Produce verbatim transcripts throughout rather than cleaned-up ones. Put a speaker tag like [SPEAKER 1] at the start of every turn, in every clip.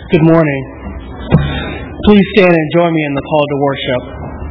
[SPEAKER 1] Good morning. Please stand and join me in the call to worship.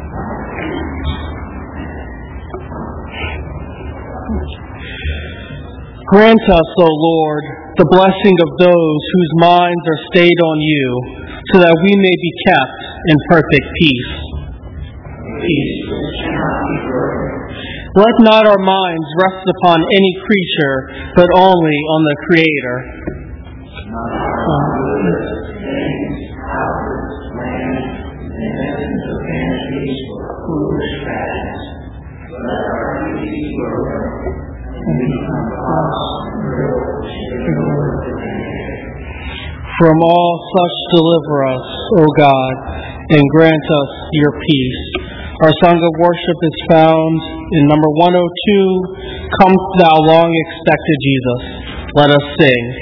[SPEAKER 1] Grant us, O Lord, the blessing of those whose minds are stayed on you, so that we may be kept in perfect peace. Peace which cannot be broken. Let not our minds rest upon any creature, but only on the Creator. Not upon rivers, things, houses, land, and heavens of vanities or foolish fashions. Let our duties broken, and become false and real to the Lord of the Creator. From all such deliver us, O God, and grant us your peace. Our song of worship is found in number one oh two, Come Thou Long Expected Jesus. Let us sing.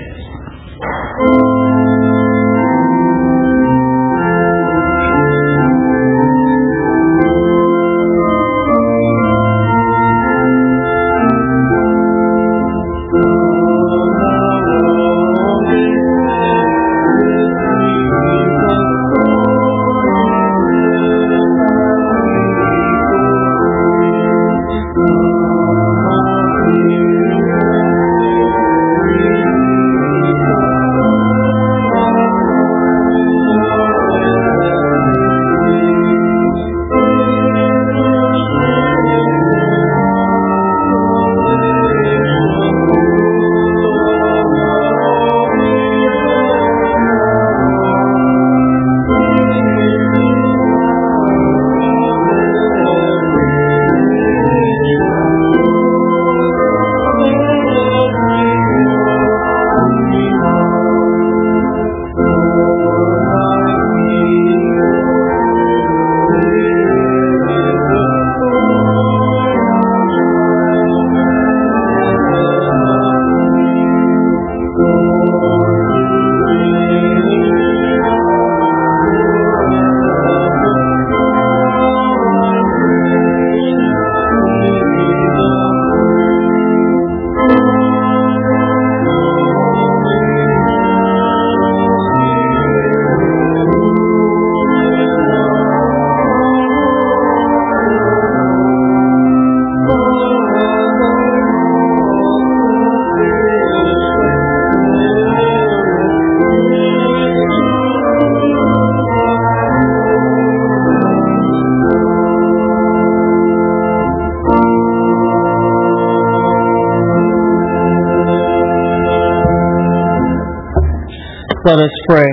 [SPEAKER 1] Let us pray.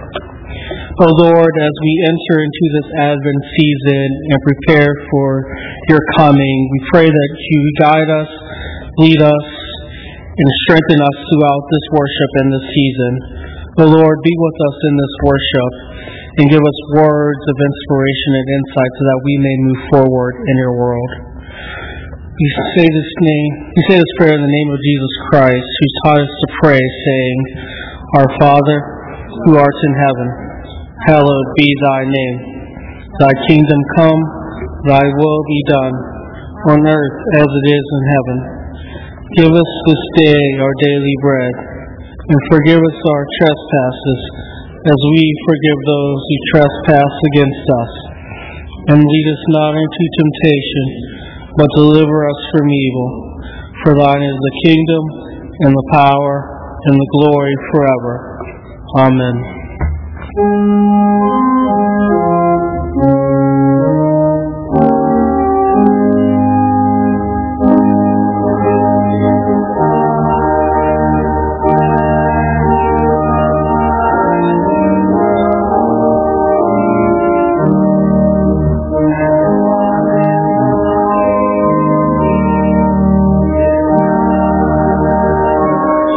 [SPEAKER 1] O Lord, as we enter into this Advent season and prepare for your coming, we pray that you guide us, lead us, and strengthen us throughout this worship and this season. O Lord, be with us in this worship and give us words of inspiration and insight so that we may move forward in your world. We say this name, we say this prayer in the name of Jesus Christ, who taught us to pray, saying, Our Father, who art in heaven, hallowed be thy name. Thy kingdom come, thy will be done, on earth as it is in heaven. Give us this day our daily bread, and forgive us our trespasses, as we forgive those who trespass against us. And lead us not into temptation, but deliver us from evil. For thine is the kingdom, and the power, and the glory forever. Amen.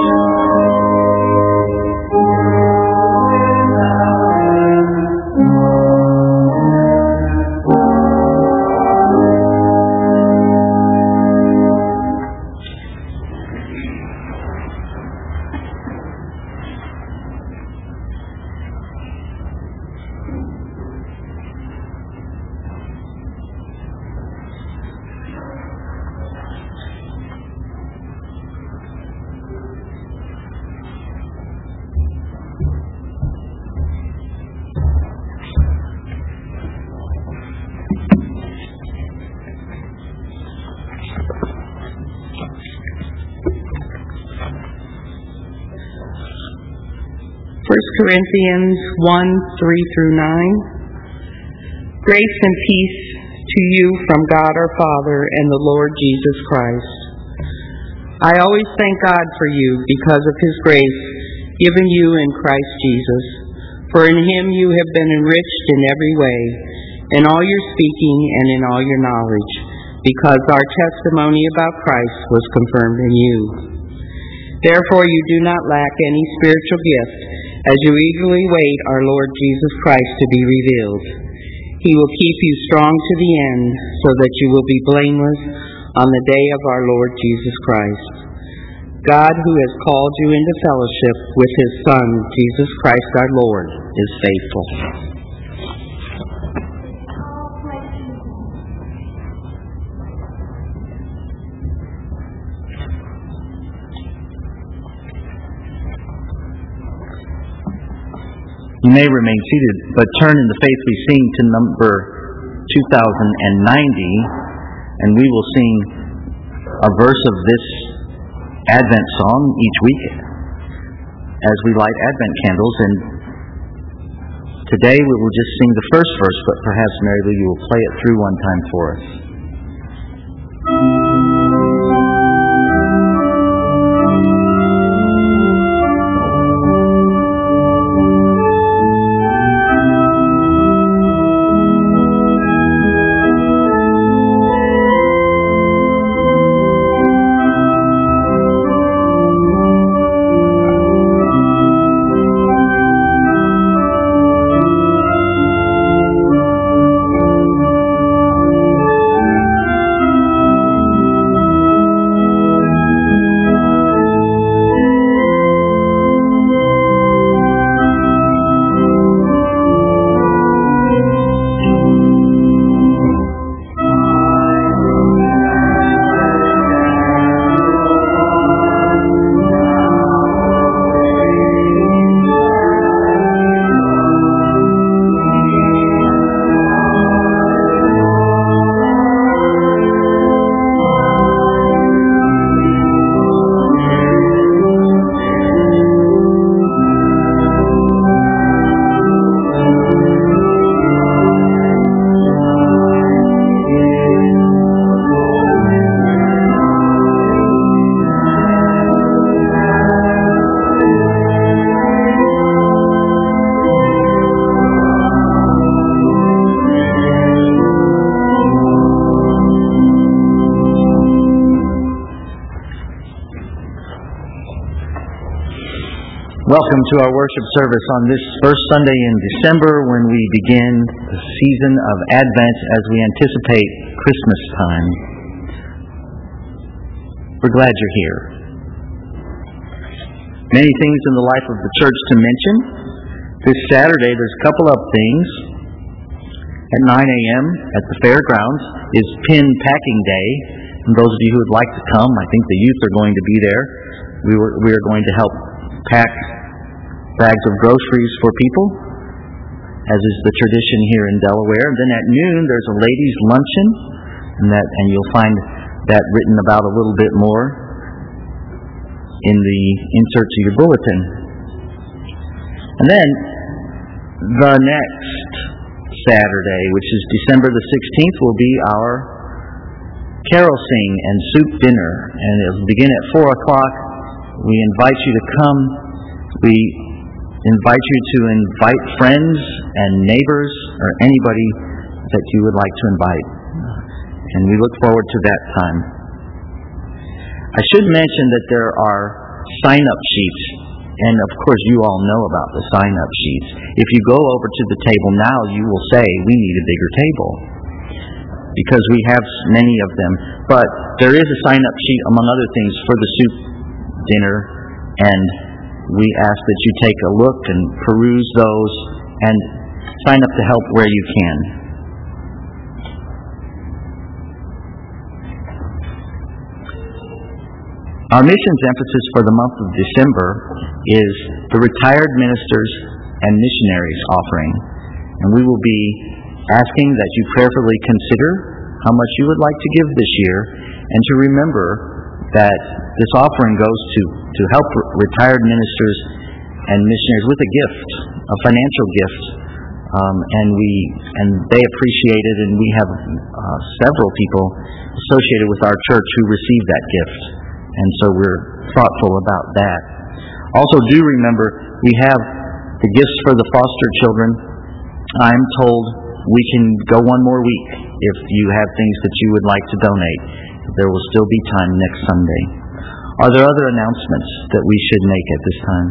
[SPEAKER 2] Oh Corinthians one, three through nine. Grace and peace to you from God our Father and the Lord Jesus Christ. I always thank God for you because of His grace given you in Christ Jesus. For in Him you have been enriched in every way, in all your speaking and in all your knowledge, because our testimony about Christ was confirmed in you. Therefore you do not lack any spiritual gift, as you eagerly wait our Lord Jesus Christ to be revealed. He will keep you strong to the end, so that you will be blameless on the day of our Lord Jesus Christ. God, who has called you into fellowship with His Son, Jesus Christ our Lord, is faithful.
[SPEAKER 3] You may remain seated, but turn in the faith we sing to number two thousand ninety, and we will sing a verse of this Advent song each week as we light Advent candles. And today we will just sing the first verse, but perhaps Mary Lou, you will play it through one time for us. Welcome to our worship service on this first Sunday in December, when we begin the season of Advent as we anticipate Christmas time. We're glad you're here. Many things in the life of the church to mention. This Saturday there's a couple of things. At nine a.m. at the fairgrounds is Pin Packing Day. And those of you who would like to come, I think the youth are going to be there. We, were, we are going to help pack bags of groceries for people, as is the tradition here in Delaware. And then at noon there's a ladies' luncheon, and that and you'll find that written about a little bit more in the inserts of your bulletin. And then the next Saturday, which is December the sixteenth, will be our carol sing and soup dinner, and it'll begin at four o'clock. We invite you to come. We invite you to invite friends and neighbors or anybody that you would like to invite. And we look forward to that time. I should mention that there are sign-up sheets, and of course you all know about the sign-up sheets. If you go over to the table now, you will say, we need a bigger table, because we have many of them. But there is a sign-up sheet, among other things, for the soup dinner, and we ask that you take a look and peruse those and sign up to help where you can. Our missions emphasis for the month of December is the Retired Ministers and Missionaries offering. And we will be asking that you prayerfully consider how much you would like to give this year, and to remember that this offering goes to, to help retired ministers and missionaries with a gift, a financial gift, um, and we and they appreciate it, and we have uh, several people associated with our church who receive that gift, and so we're thoughtful about that. Also, do remember we have the gifts for the foster children. I'm told we can go one more week if you have things that you would like to donate. There will still be time next Sunday. Are there other announcements that we should make at this time?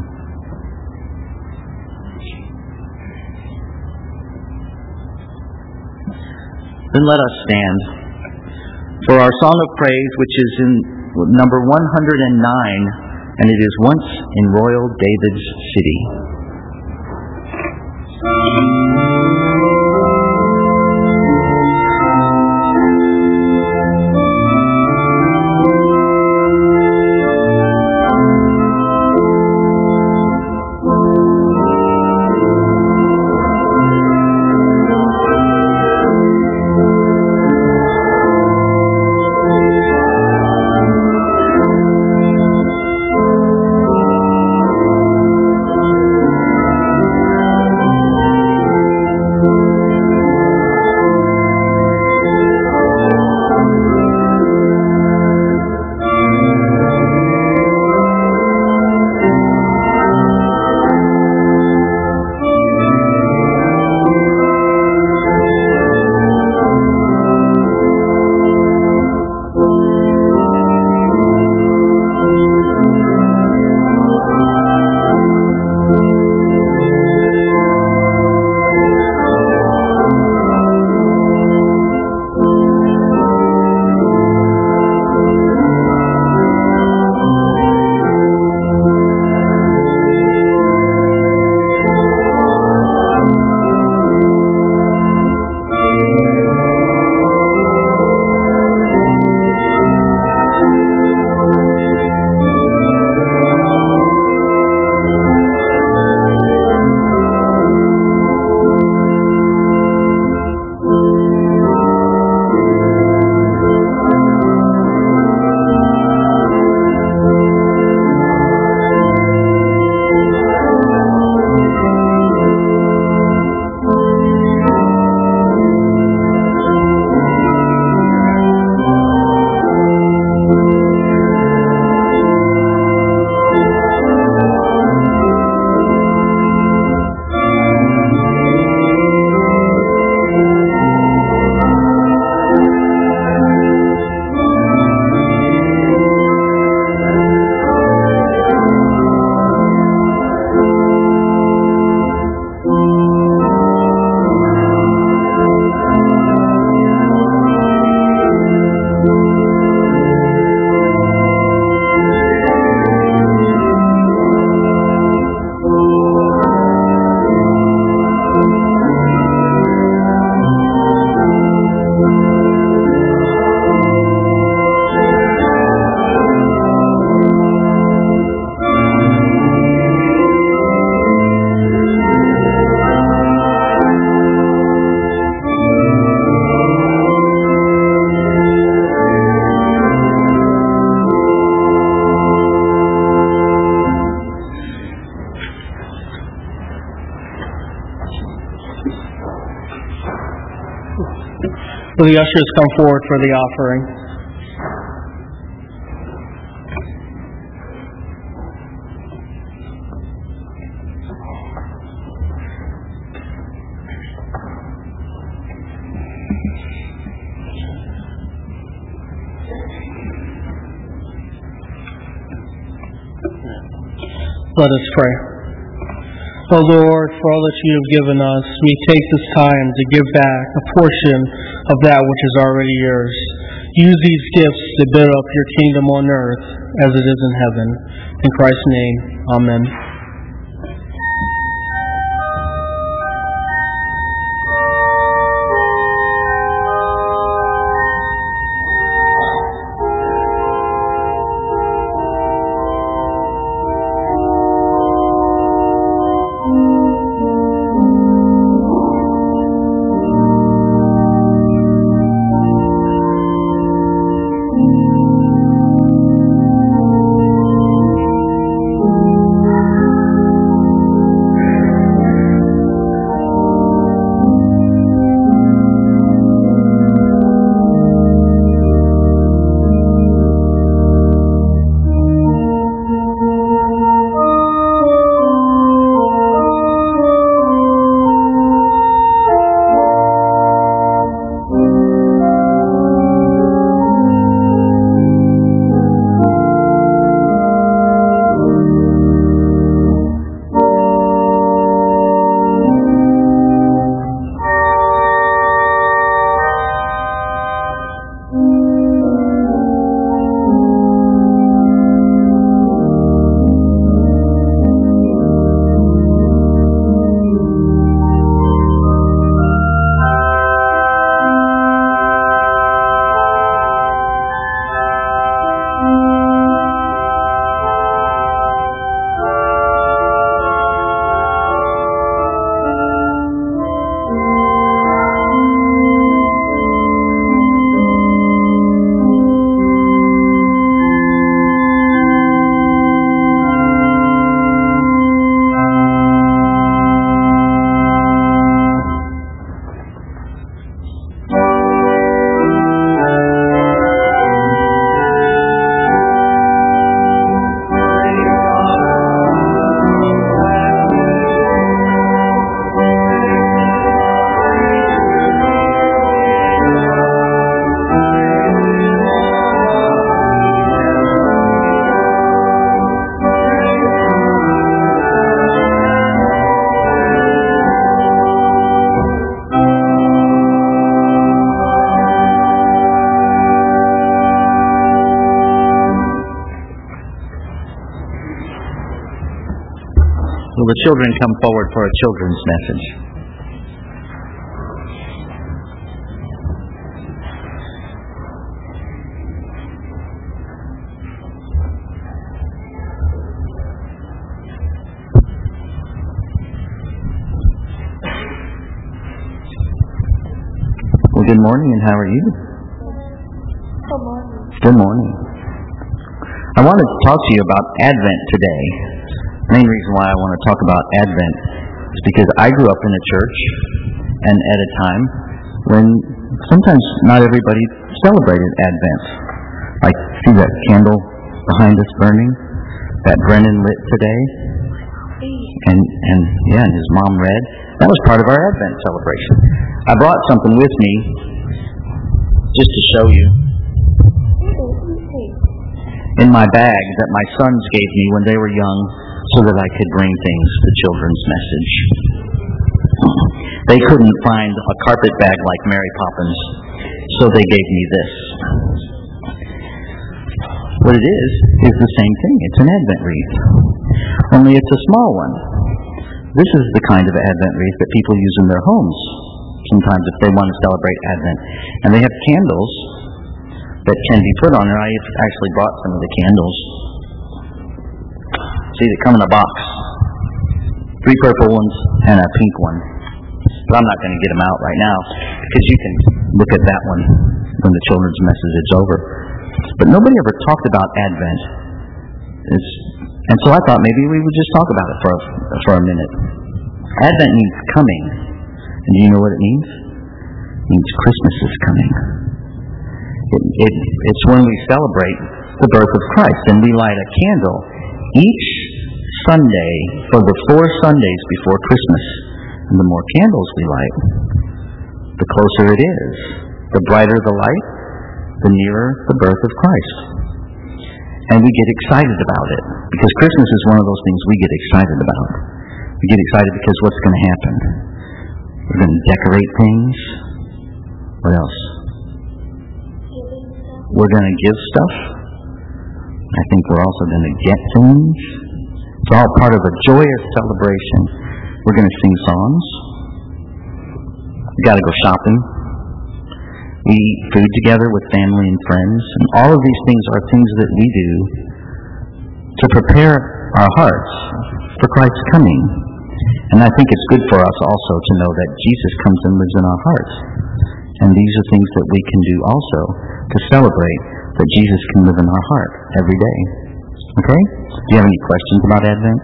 [SPEAKER 3] Then let us stand for our song of praise, which is in number one hundred nine, and it is Once in Royal David's City.
[SPEAKER 1] Will the ushers come forward for the offering? Let us pray. O Lord, for all that you have given us, we take this time to give back a portion of that which is already yours. Use these gifts to build up your kingdom on earth as it is in heaven. In Christ's name, amen.
[SPEAKER 4] Thank you.
[SPEAKER 3] children come forward for a children's message. Well, good morning, and how are you?
[SPEAKER 4] Good morning.
[SPEAKER 3] Good morning. I wanted to talk to you about Advent today. The main reason why I want to talk about Advent is because I grew up in a church and at a time when sometimes not everybody celebrated Advent. Like, see that candle behind us burning? That Brennan lit today? And, and yeah, and his mom read. That was part of our Advent celebration. I brought something with me just to show you. In my bag that my sons gave me when they were young so that I could bring things to children's message. They couldn't find a carpet bag like Mary Poppins, so they gave me this. What it is, is the same thing. It's an Advent wreath. Only it's a small one. This is the kind of Advent wreath that people use in their homes sometimes if they want to celebrate Advent. And they have candles that can be put on there. I actually brought some of the candles. See, they come in a box. Three purple ones and a pink one. But I'm not going to get them out right now because you can look at that one when the children's message is over. But nobody ever talked about Advent. It's, and so I thought maybe we would just talk about it for a, for a minute. Advent means coming. And do you know what it means? It means Christmas is coming. It, it, it's when we celebrate the birth of Christ, and we light a candle each Sunday for the four Sundays before Christmas. And the more candles we light, the closer it is. The brighter the light, the nearer the birth of Christ. And we get excited about it, because Christmas is one of those things we get excited about. We get excited because what's going to happen? We're going to decorate things. What else? We're going to give stuff. I think we're also going to get things. It's all part of a joyous celebration. We're going to sing songs. We've got to go shopping. We eat food together with family and friends. And all of these things are things that we do to prepare our hearts for Christ's coming. And I think it's good for us also to know that Jesus comes and lives in our hearts. And these are things that we can do also to celebrate that Jesus can live in our heart every day. Okay? Do you have any questions about Advent?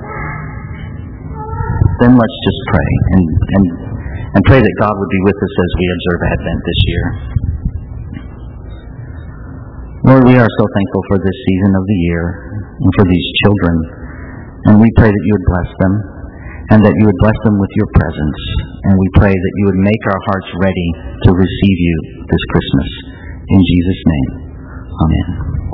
[SPEAKER 3] Then let's just pray and, and, and pray that God would be with us as we observe Advent this year. Lord, we are so thankful for this season of the year and for these children. And we pray that you would bless them and that you would bless them with your presence. And we pray that you would make our hearts ready to receive you this Christmas. In Jesus' name, amen.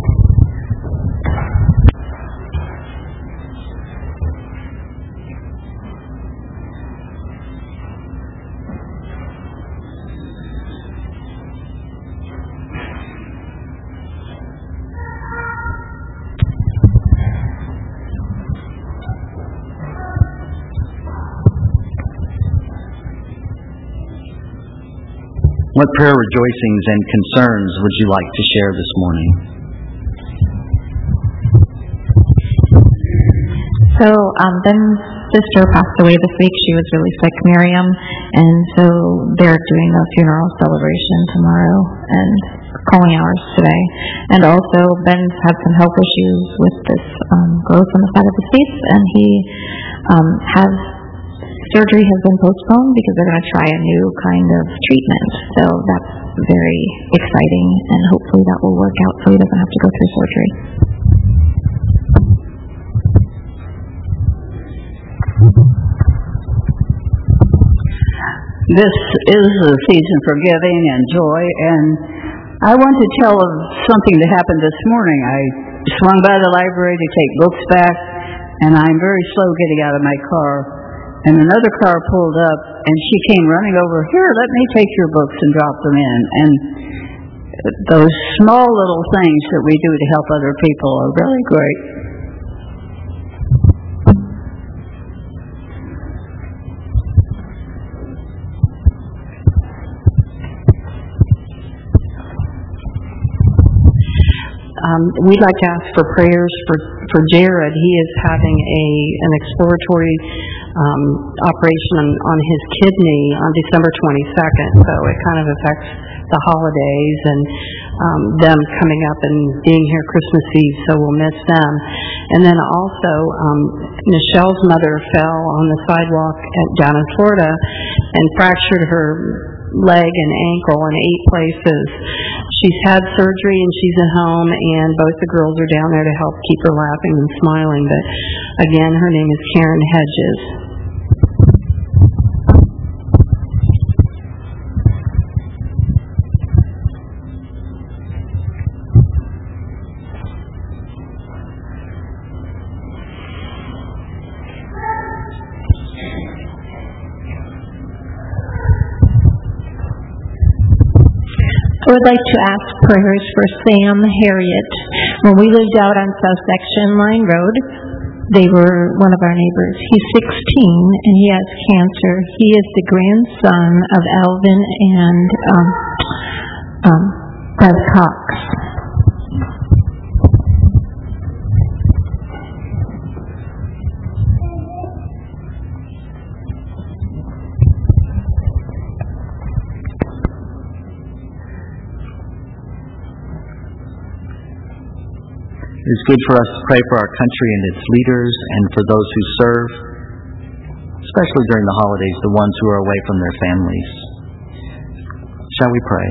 [SPEAKER 3] What prayer rejoicings and concerns would you like to share this morning?
[SPEAKER 4] So, um, Ben's sister passed away this week. She was really sick, Miriam, and so they're doing a funeral celebration tomorrow and calling hours today. And also, Ben's had some health issues with this um, growth on the side of his face, and he um, has surgery has been postponed because they're going to try a new kind of treatment. So that's very exciting, and hopefully that will work out so he doesn't have to go through surgery.
[SPEAKER 5] This is a season for giving and joy, and I want to tell of something that happened this morning. I swung by the library to take books back, and I'm very slow getting out of my car. And another car pulled up, and she came running over, "Here, let me take your books and drop them in." And those small little things that we do to help other people are really great.
[SPEAKER 2] Um, we'd like to ask for prayers for, for Jared. He is having a an exploratory um, operation on, on his kidney on December twenty-second, so it kind of affects the holidays and um, them coming up and being here Christmas Eve, so we'll miss them. And then also, um, Michelle's mother fell on the sidewalk at, down in Florida and fractured her leg and ankle in eight places. She's had surgery and she's at home, and both the girls are down there to help keep her laughing and smiling. But again, her name is Karen Hedges.
[SPEAKER 6] I would like to ask prayers for Sam Harriet. When we lived out on South Section Line Road, they were one of our neighbors. He's sixteen and he has cancer. He is the grandson of Alvin and um, um, Beth Cox.
[SPEAKER 3] It's good for us to pray for our country and its leaders and for those who serve, especially during the holidays, the ones who are away from their families. Shall we pray?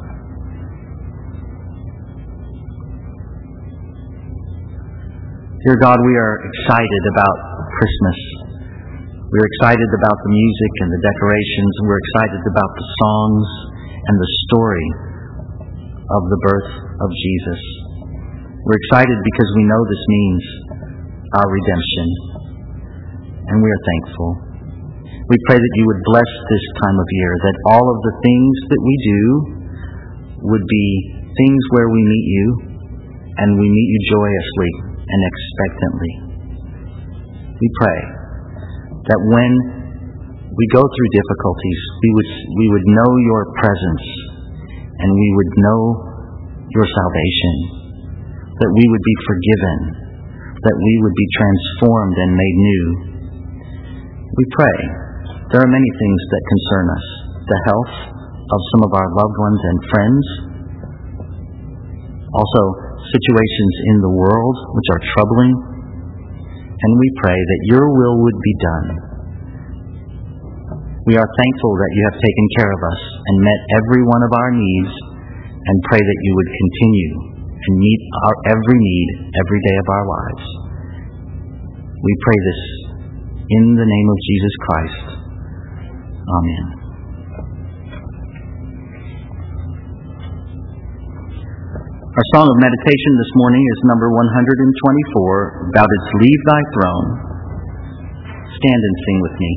[SPEAKER 3] Dear God, we are excited about Christmas. We're excited about the music and the decorations, and we're excited about the songs and the story of the birth of Jesus. We're excited because we know this means our redemption, and we are thankful. We pray that you would bless this time of year, that all of the things that we do would be things where we meet you, and we meet you joyously and expectantly. We pray that when we go through difficulties, we would, we would know your presence, and we would know your salvation, that we would be forgiven, that we would be transformed and made new. We pray. There are many things that concern us. The health of some of our loved ones and friends. Also, situations in the world which are troubling. And we pray that your will would be done. We are thankful that you have taken care of us and met every one of our needs, and pray that you would continue and meet our every need every day of our lives. We pray this in the name of Jesus Christ. Amen. Our song of meditation this morning is number one hundred twenty-four, Thou Didst Leave Thy Throne. Stand and sing with me.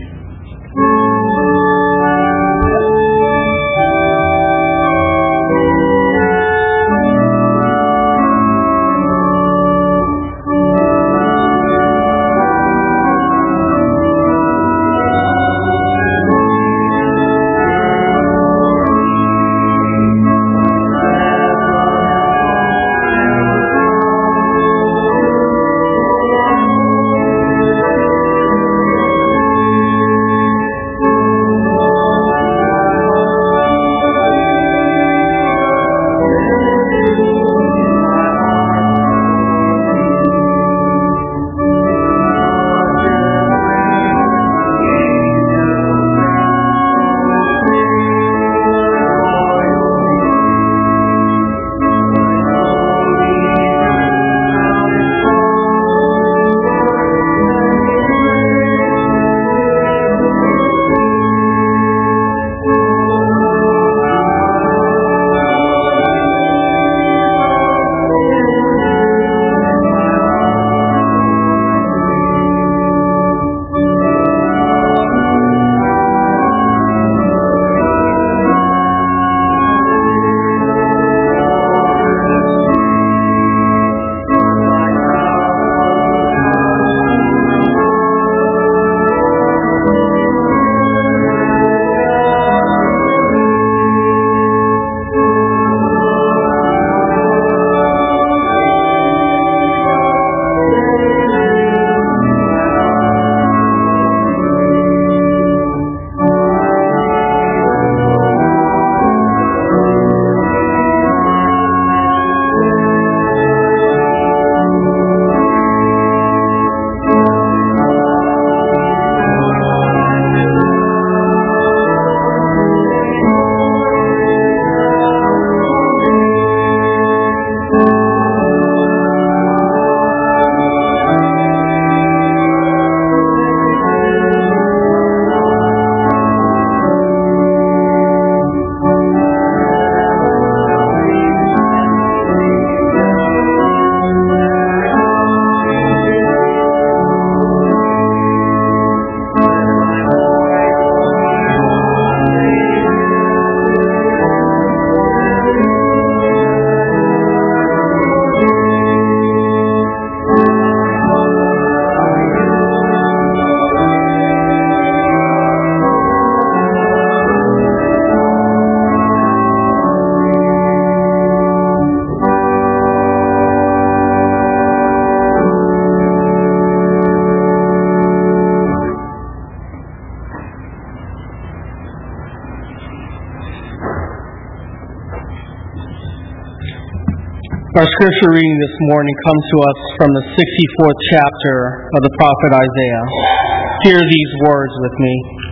[SPEAKER 1] Our scripture reading this morning comes to us from the sixty-fourth chapter of the prophet Isaiah. Hear these words with me.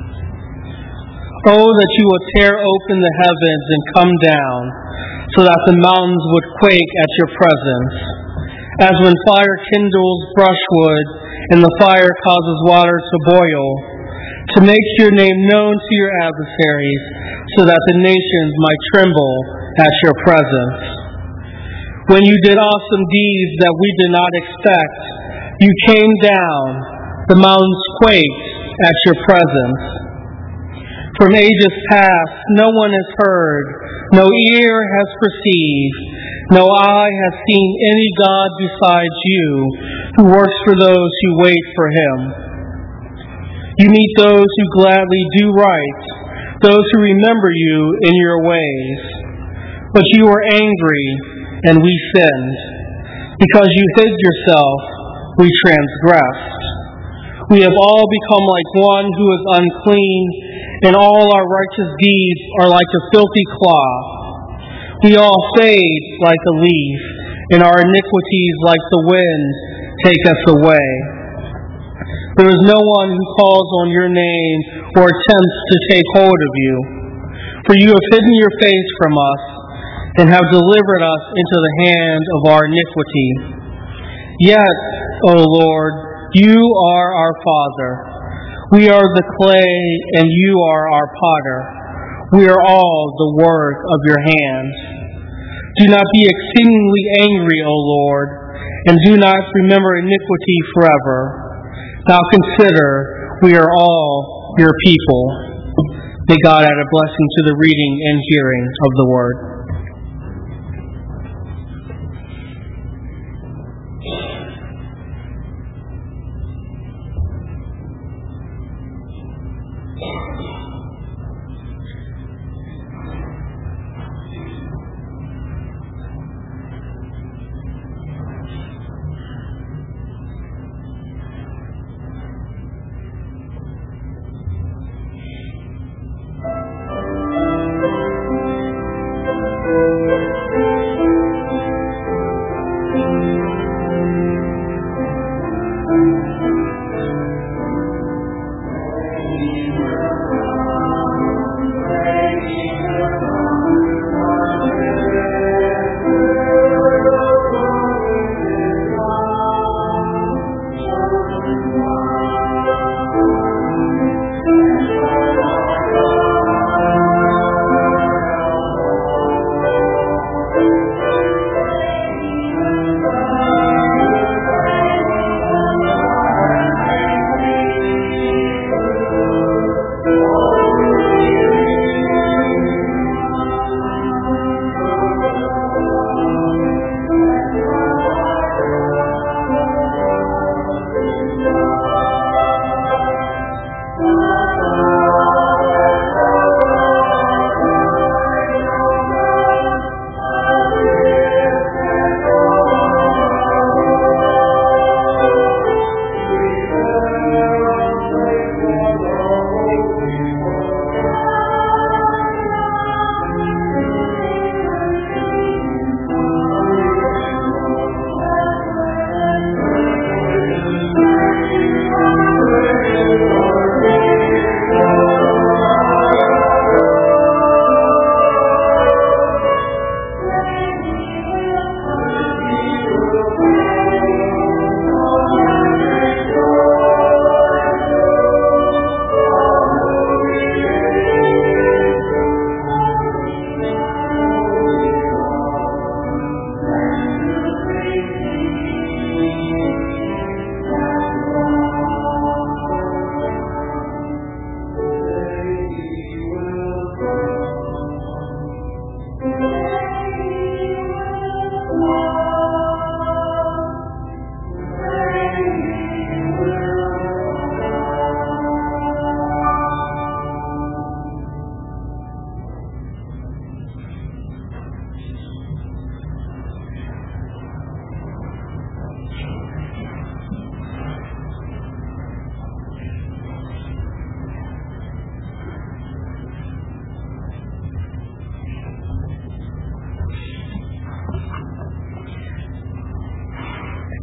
[SPEAKER 1] Oh, that you would tear open the heavens and come down, so that the mountains would quake at your presence. As when fire kindles brushwood, and the fire causes water to boil, to make your name known to your adversaries, so that the nations might tremble at your presence. When you did awesome deeds that we did not expect, you came down, the mountains quaked at your presence. From ages past, no one has heard, no ear has perceived, no eye has seen any God besides you, who works for those who wait for Him. You meet those who gladly do right, those who remember you in your ways. But you were angry, and we sinned. Because you hid yourself, we transgressed. We have all become like one who is unclean, and all our righteous deeds are like a filthy cloth. We all fade like a leaf, and our iniquities like the wind take us away. There is no one who calls on your name or attempts to take hold of you. For you have hidden your face from us, and have delivered us into the hand of our iniquity. Yet, O Lord, you are our Father. We are the clay, and you are our potter. We are all the work of your hands. Do not be exceedingly angry, O Lord, and do not remember iniquity forever. Now consider, we are all your people. May God add a blessing to the reading and hearing of the word.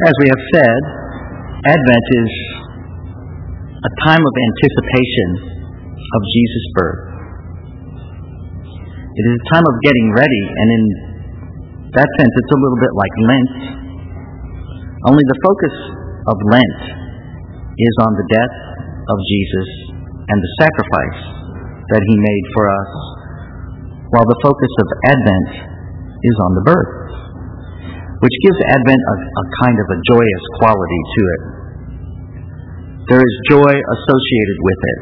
[SPEAKER 3] As we have said, Advent is a time of anticipation of Jesus' birth. It is a time of getting ready, and in that sense, it's a little bit like Lent. Only the focus of Lent is on the death of Jesus and the sacrifice that he made for us, while the focus of Advent is on the birth, which gives Advent a, a kind of a joyous quality to it. There is joy associated with it.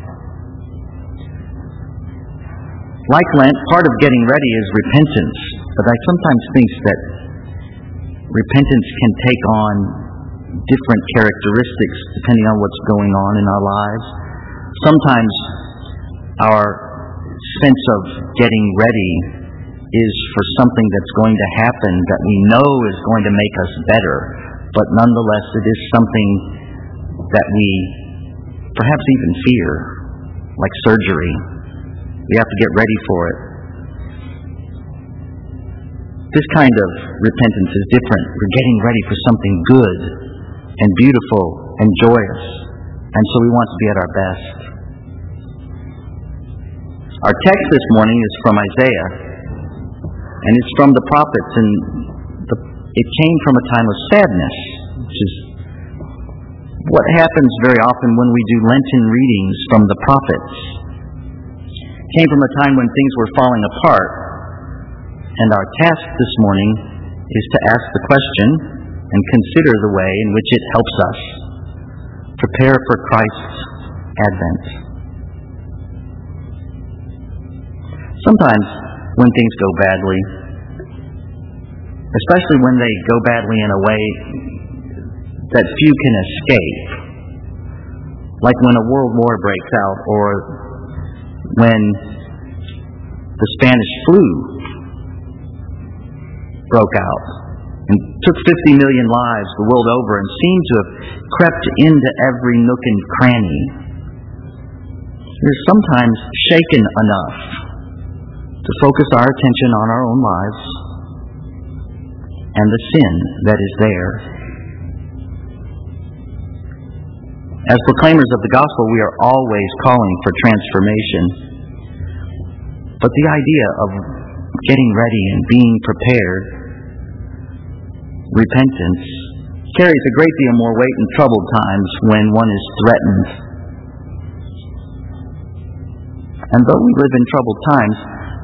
[SPEAKER 3] Like Lent, part of getting ready is repentance, but I sometimes think that repentance can take on different characteristics depending on what's going on in our lives. Sometimes our sense of getting ready is for something that's going to happen that we know is going to make us better, but nonetheless it is something that we perhaps even fear, like surgery. We have to get ready for it. This kind of repentance is different. We're getting ready for something good and beautiful and joyous, and so we want to be at our best. Our text this morning is from Isaiah, and it's from the prophets, and the, it came from a time of sadness, which is what happens very often when we do Lenten readings from the prophets. It came from a time when things were falling apart, and our task this morning is to ask the question and consider the way in which it helps us prepare for Christ's advent. Sometimes when things go badly, especially when they go badly in a way that few can escape, like when a world war breaks out or when the Spanish flu broke out and took fifty million lives the world over and seemed to have crept into every nook and cranny. We're sometimes shaken enough to focus our attention on our own lives and the sin that is there. As proclaimers of the gospel, we are always calling for transformation. But the idea of getting ready and being prepared, repentance, carries a great deal more weight in troubled times when one is threatened. And though we live in troubled times,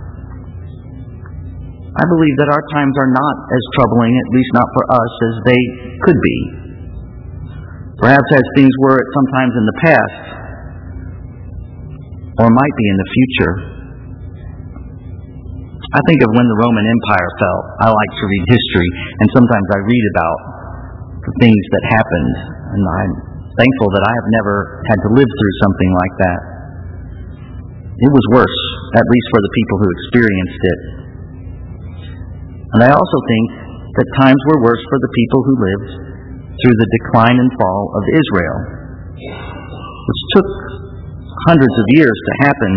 [SPEAKER 3] I believe that our times are not as troubling, at least not for us, as they could be. Perhaps as things were at some times in the past, or might be in the future. I think of when the Roman Empire fell. I like to read history, and sometimes I read about the things that happened, and I'm thankful that I have never had to live through something like that. It was worse, at least for the people who experienced it. And I also think that times were worse for the people who lived through the decline and fall of Israel, which took hundreds of years to happen,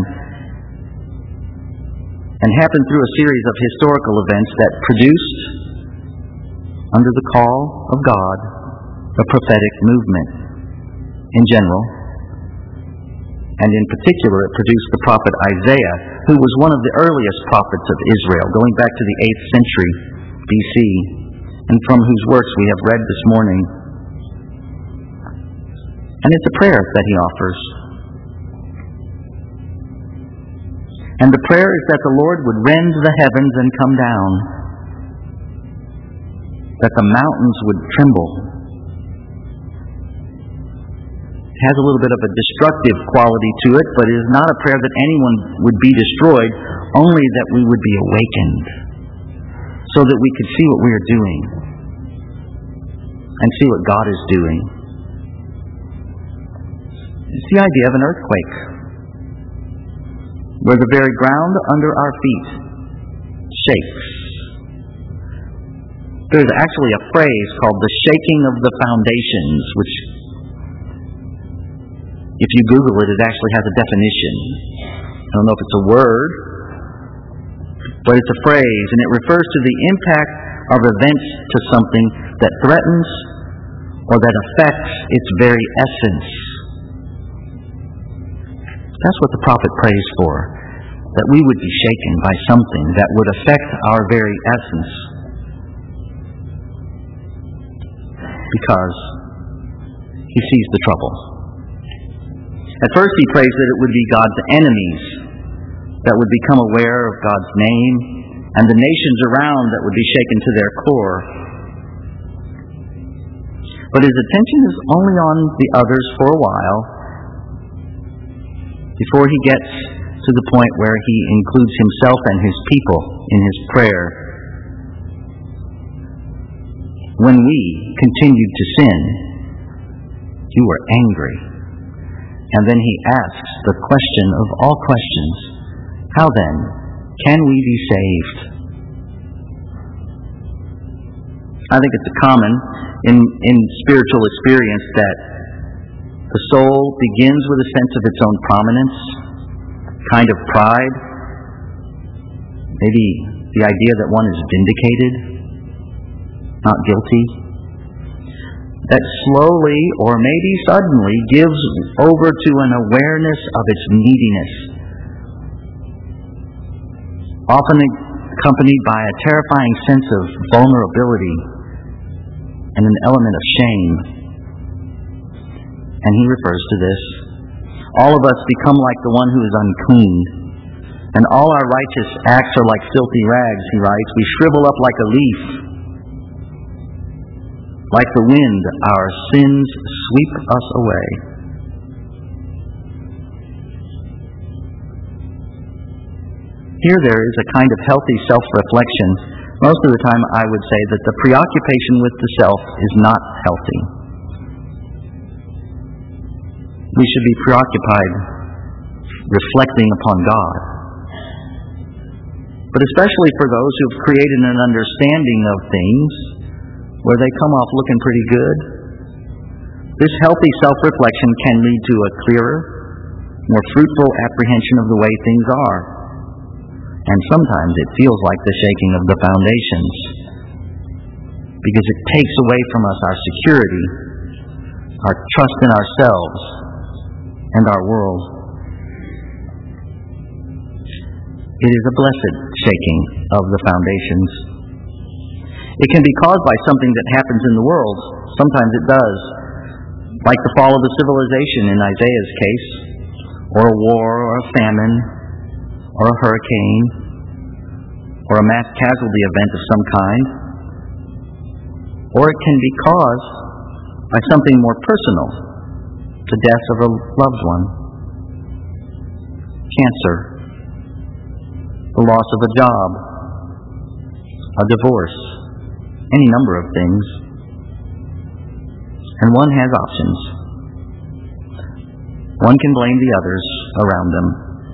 [SPEAKER 3] and happened through a series of historical events that produced, under the call of God, a prophetic movement in general, and in particular it produced the prophet Isaiah, who was one of the earliest prophets of Israel, going back to the eighth century B C, and from whose works we have read this morning. And it's a prayer that he offers. And the prayer is that the Lord would rend the heavens and come down, that the mountains would tremble. It has a little bit of a destructive quality to it, but it is not a prayer that anyone would be destroyed, only that we would be awakened, so that we could see what we are doing and see what God is doing. It's the idea of an earthquake, where the very ground under our feet shakes. There's actually a phrase called the shaking of the foundations, which, if you Google it, it actually has a definition. I don't know if it's a word, but it's a phrase, and it refers to the impact of events to something that threatens or that affects its very essence. That's what the prophet prays for, that we would be shaken by something that would affect our very essence. Because he sees the trouble. At first he prays that it would be God's enemies that would become aware of God's name, and the nations around that would be shaken to their core. But his attention is only on the others for a while, before he gets to the point where he includes himself and his people in his prayer. When we continued to sin, you were angry. And then he asks the question of all questions, how then can we be saved? I think it's common in, in spiritual experience that the soul begins with a sense of its own prominence, kind of pride, maybe the idea that one is vindicated, not guilty, that slowly or maybe suddenly gives over to an awareness of its neediness, often accompanied by a terrifying sense of vulnerability and an element of shame. And he refers to this. All of us become like the one who is unclean, and all our righteous acts are like filthy rags, he writes. We shrivel up like a leaf. Like the wind, our sins sweep us away. Here there is a kind of healthy self-reflection. Most of the time I would say that the preoccupation with the self is not healthy. We should be preoccupied reflecting upon God. But especially for those who have created an understanding of things where they come off looking pretty good, this healthy self-reflection can lead to a clearer, more fruitful apprehension of the way things are. And sometimes it feels like the shaking of the foundations, because it takes away from us our security, our trust in ourselves, and our world. It is a blessed shaking of the foundations. It can be caused by something that happens in the world. Sometimes it does. Like the fall of a civilization in Isaiah's case, or a war, or a famine, or a hurricane, or a mass casualty event of some kind. Or it can be caused by something more personal, the death of a loved one, cancer, the loss of a job, a divorce, any number of things. And one has options. One can blame the others around them.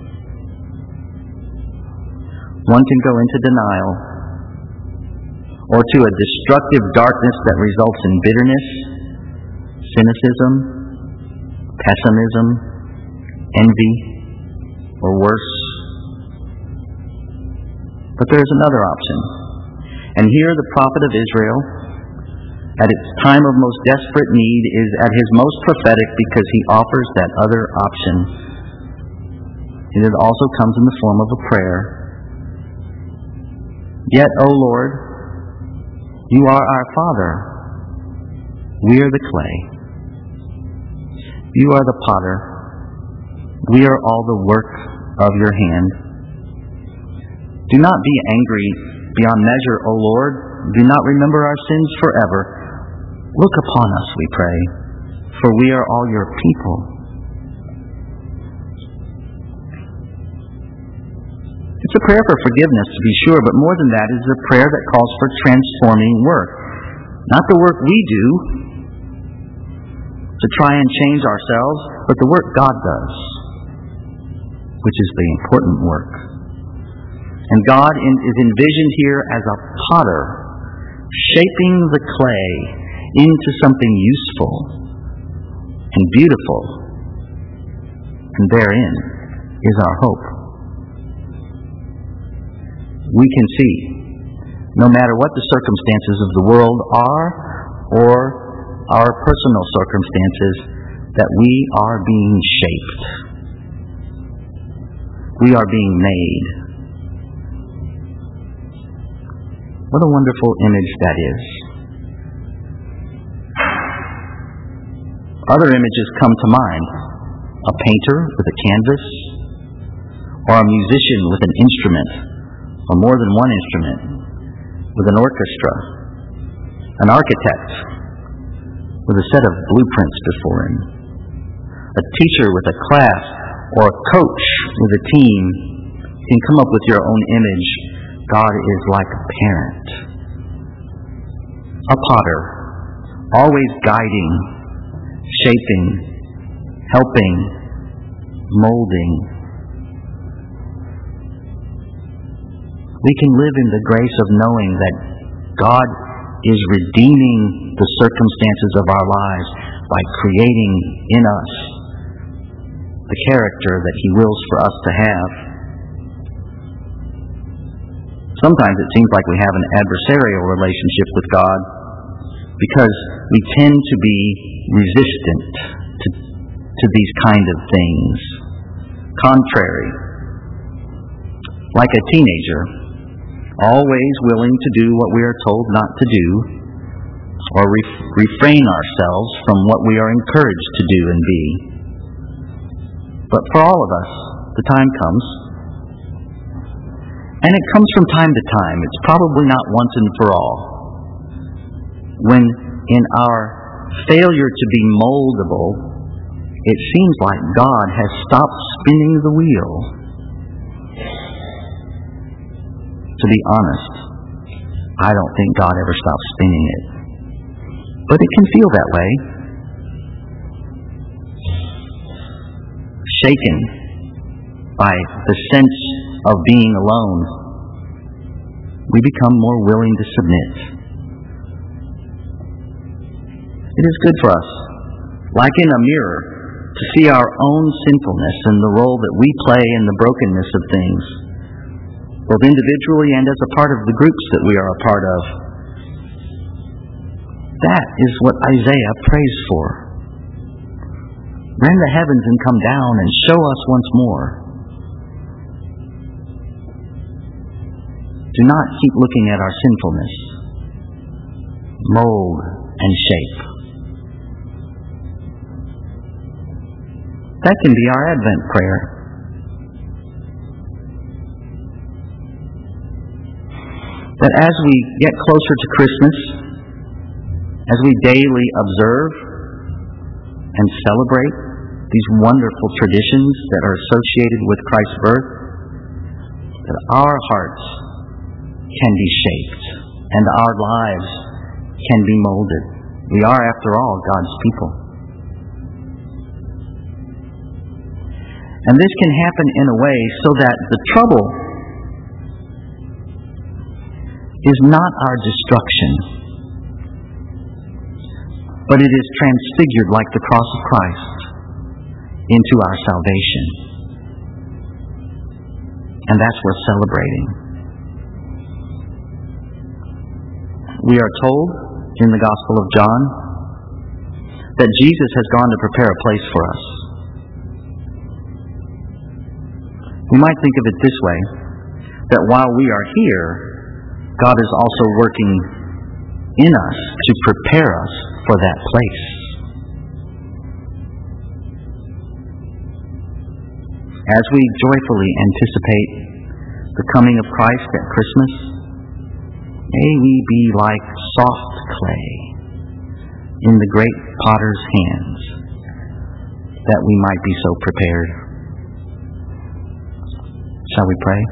[SPEAKER 3] One can go into denial, or to a destructive darkness that results in bitterness, cynicism, pessimism, envy, or worse. But there is another option. And here the prophet of Israel, at its time of most desperate need, is at his most prophetic because he offers that other option. And it also comes in the form of a prayer. Yet, O Lord, you are our Father. We are the clay. You are the potter. We are all the work of your hand. Do not be angry beyond measure, O Lord. Do not remember our sins forever. Look upon us, we pray, for we are all your people. It's a prayer for forgiveness, to be sure, but more than that, it is a prayer that calls for transforming work. Not the work we do to try and change ourselves, but the work God does, which is the important work. And God is envisioned here as a potter, shaping the clay into something useful and beautiful. And therein is our hope. We can see, no matter what the circumstances of the world are or our personal circumstances, that we are being shaped. We are being made. What a wonderful image that is. Other images come to mind. A painter with a canvas, or a musician with an instrument, or more than one instrument, with an orchestra, an architect with a set of blueprints before him, a teacher with a class, or a coach with a team. You can come up with your own image. God is like a parent, a potter, always guiding, shaping, helping, molding. We can live in the grace of knowing that God is redeeming the circumstances of our lives by creating in us the character that He wills for us to have. Sometimes it seems like we have an adversarial relationship with God because we tend to be resistant to, to these kind of things. Contrary. Like a teenager, always willing to do what we are told not to do, or re- refrain ourselves from what we are encouraged to do and be. But for all of us, the time comes, and it comes from time to time. It's probably not once and for all, when in our failure to be moldable, it seems like God has stopped spinning the wheel. To be honest, I don't think God ever stops spinning it. But it can feel that way. Shaken by the sense of being alone, we become more willing to submit. It is good for us, like in a mirror, to see our own sinfulness and the role that we play in the brokenness of things, both individually and as a part of the groups that we are a part of. That is what Isaiah prays for. Rend the heavens and come down and show us once more. Do not keep looking at our sinfulness. Mold and shape. That can be our Advent prayer. That as we get closer to Christmas, as we daily observe and celebrate these wonderful traditions that are associated with Christ's birth, that our hearts can be shaped and our lives can be molded. We are, after all, God's people. And this can happen in a way so that the trouble is not our destruction, but it is transfigured like the cross of Christ into our salvation. And that's worth celebrating. We are told in the Gospel of John that Jesus has gone to prepare a place for us. We might think of it this way, that while we are here, God is also working in us to prepare us for that place. As we joyfully anticipate the coming of Christ at Christmas, may we be like soft clay in the great potter's hands, that we might be so prepared. Shall we pray?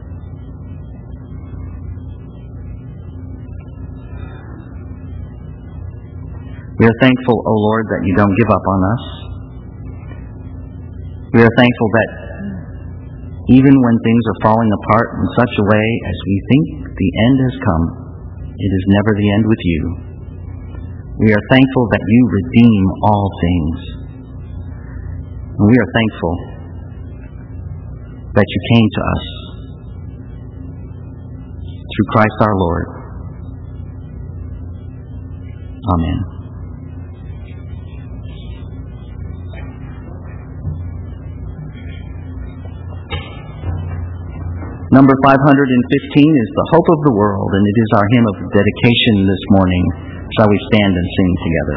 [SPEAKER 3] We are thankful, O Lord, that you don't give up on us. We are thankful that even when things are falling apart in such a way as we think the end has come, it is never the end with you. We are thankful that you redeem all things. And we are thankful that you came to us through Christ our Lord. Amen. Number five hundred fifteen is The Hope of the World, and it is our hymn of dedication this morning. Shall we stand and sing together?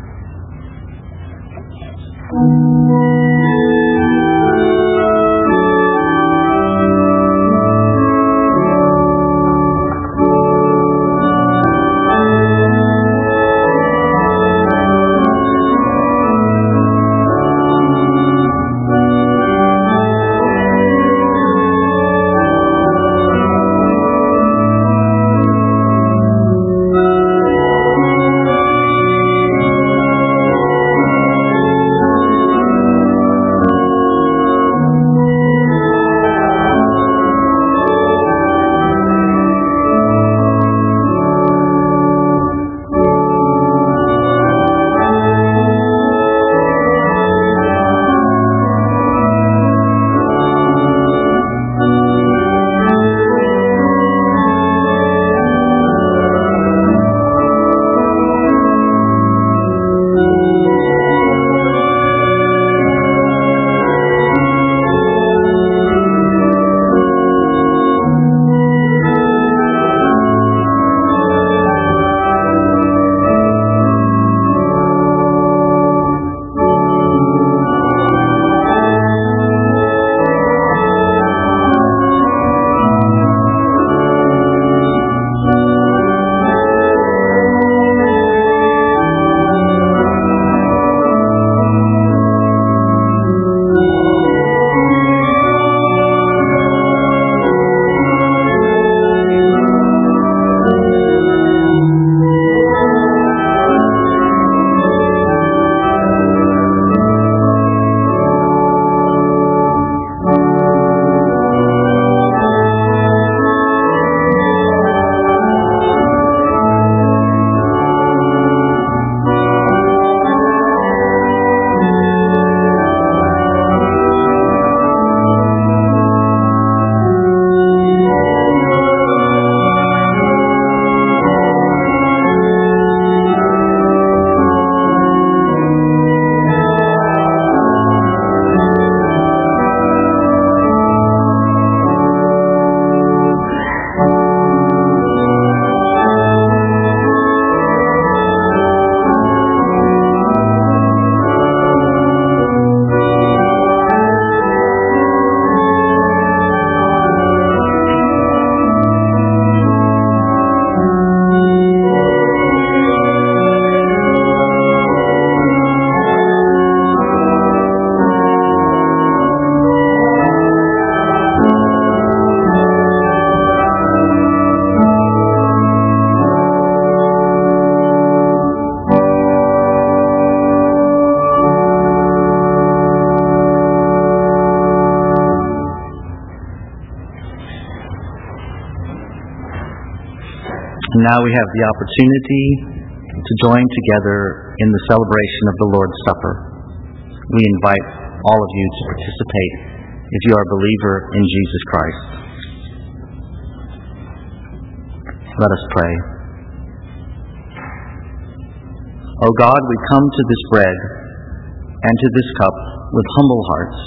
[SPEAKER 3] Now we have the opportunity to join together in the celebration of the Lord's Supper. We invite all of you to participate if you are a believer in Jesus Christ. Let us pray. O God, we come to this bread and to this cup with humble hearts.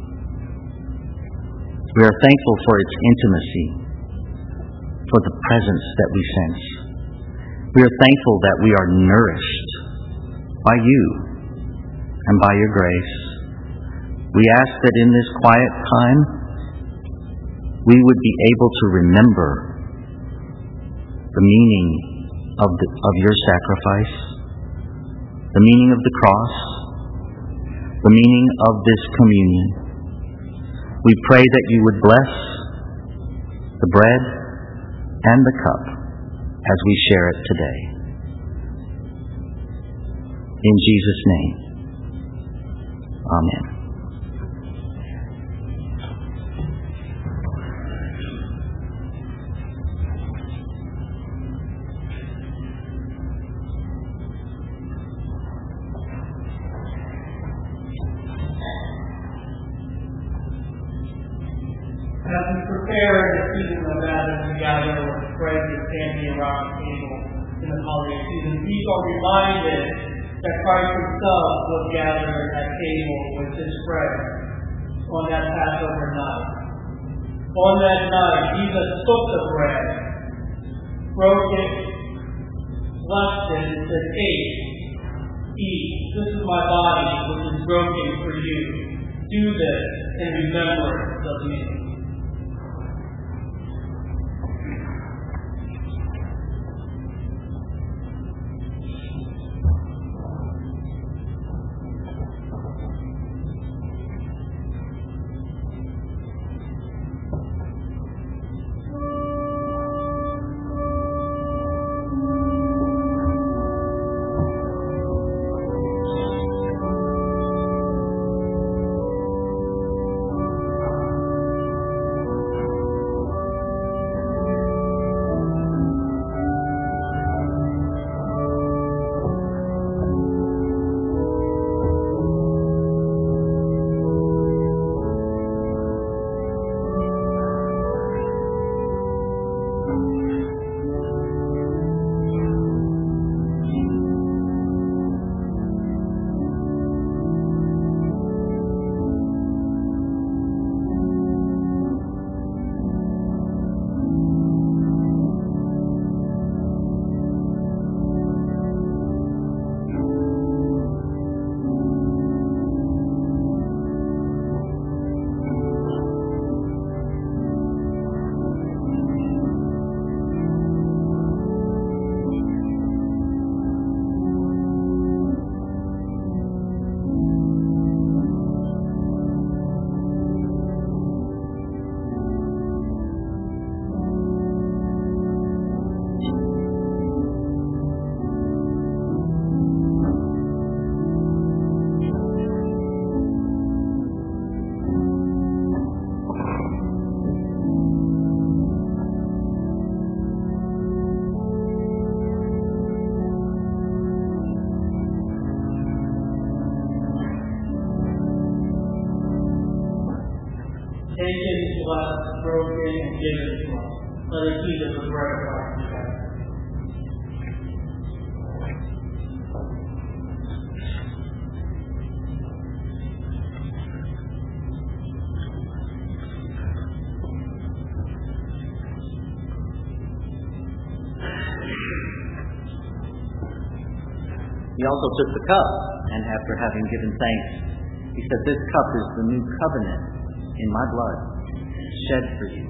[SPEAKER 3] We are thankful for its intimacy, for the presence that we sense. We are thankful that we are nourished by you and by your grace. We ask that in this quiet time, we would be able to remember the meaning of, the, of your sacrifice, the meaning of the cross, the meaning of this communion. We pray that you would bless the bread and the cup as we share it today. In Jesus' name, amen.
[SPEAKER 1] As we prepare the season of Advent together with bread and standing around the table in the holiday season, we are reminded that Christ himself was gathered at that table with his friends on that Passover night. On that night, Jesus took the bread, broke it, blessed it, and said, "Take, eat. This is my body, which is broken for you. Do this in remembrance of me." Taken, blessed, broken, and given to us. Let us eat of the bread of life together.
[SPEAKER 3] He also took the cup, and after having given thanks, he said, "This cup is the new covenant in my blood, shed for you.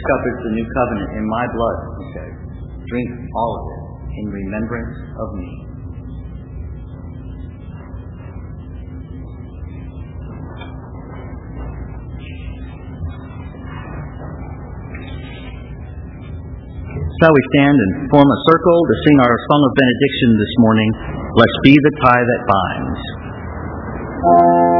[SPEAKER 3] cup is the new covenant in my blood, he said. Drink all of it in remembrance of me. So we stand and form a circle to sing our song of benediction this morning. Blessed be the tie that binds.